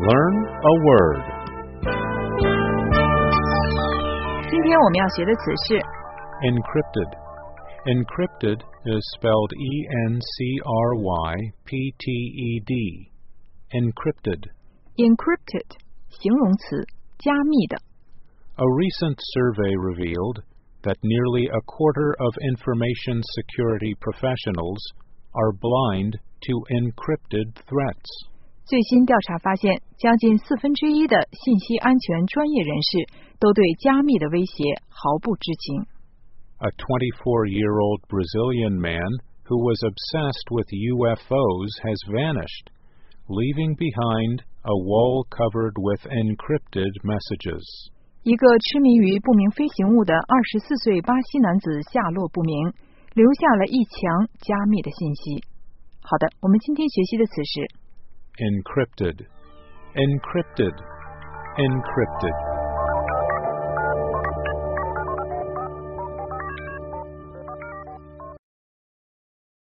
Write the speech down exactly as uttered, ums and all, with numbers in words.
Learn a word. 今天我们要学的词是 Encrypted. Encrypted is spelled E N C R Y P T E D. Encrypted. encrypted 形容词，加密的。 A recent survey revealed that nearly a quarter of information security professionals are blind to encrypted threats. 最新调查发现，将近四分之一的信息安全专业人士都对加密的威胁毫不知情。 A twenty-four-year-old Brazilian man who was obsessed with U F Os has vanished, leaving behind a wall covered with encrypted messages. 一个痴迷于不明飞行物的二十四岁巴西男子下落不明，留下了一墙加密的信息。好的，我们今天学习的词是 Encrypted. Encrypted. Encrypted.